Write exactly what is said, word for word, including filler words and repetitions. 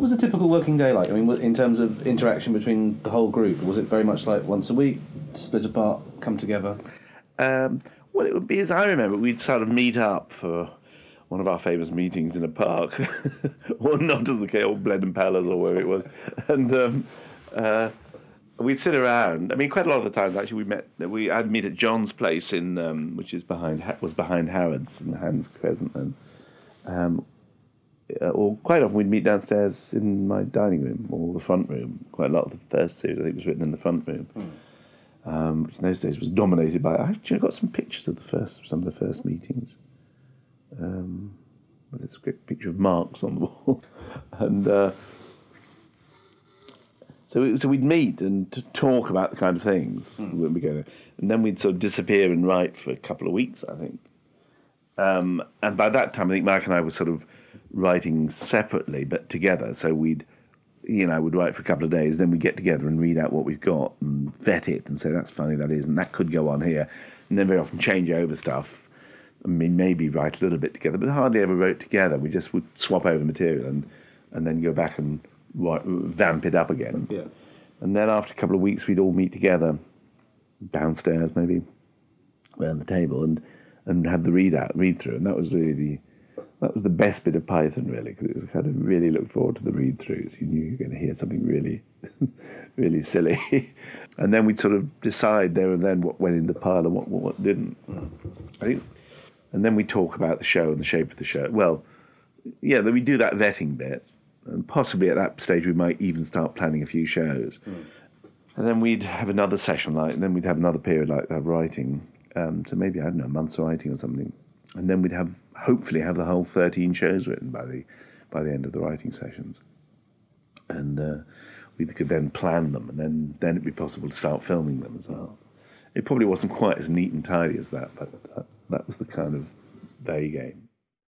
was a typical working day like? I mean, in terms of interaction between the whole group, was it very much like once a week, split apart, come together? Um, well, it would be, as I remember, we'd sort of meet up for one of our famous meetings in a park, or not as the case, or Blenheim Palace or where it was, and um, uh, we'd sit around. I mean, quite a lot of the times actually we met. We I'd meet at John's place in, um, which is behind was behind Harrods in Hans Crescent, and um, or quite often we'd meet downstairs in my dining room or the front room. Quite a lot of the first series I think was written in the front room. Mm. Um, which in those days was dominated by. I actually got some pictures of the first, some of the first meetings. Um, there's a great picture of Marx on the wall, and uh, so so we'd meet and to talk about the kind of things mm. when we go there, and then we'd sort of disappear and write for a couple of weeks, I think. Um, and by that time, I think Mark and I were sort of writing separately but together. So we'd. You know, would write for a couple of days, then we get together and read out what we've got and vet it and say that's funny, that is, and that could go on here, and then very often change over stuff. I mean, maybe write a little bit together, but hardly ever wrote together. We just would swap over material and and then go back and write, vamp it up again. Yeah. And then after a couple of weeks, we'd all meet together downstairs, maybe around the table, and and have the read out, read through, and that was really the. That was the best bit of Python, really, because it was kind of really look forward to the read-throughs. You knew you were going to hear something really, really silly. And then we'd sort of decide there and then what went in the pile and what, what, what didn't. I think, and then we talk about the show and the shape of the show. Well, yeah, then we do that vetting bit, and possibly at that stage we might even start planning a few shows. Mm. And then we'd have another session like, and then we'd have another period like that writing. Um, so maybe, I don't know, a month's writing or something. And then we'd have, hopefully, have the whole thirteen shows written by the by the end of the writing sessions. And uh, we could then plan them, and then, then it'd be possible to start filming them as well. It probably wasn't quite as neat and tidy as that, but that's, that was the kind of day game.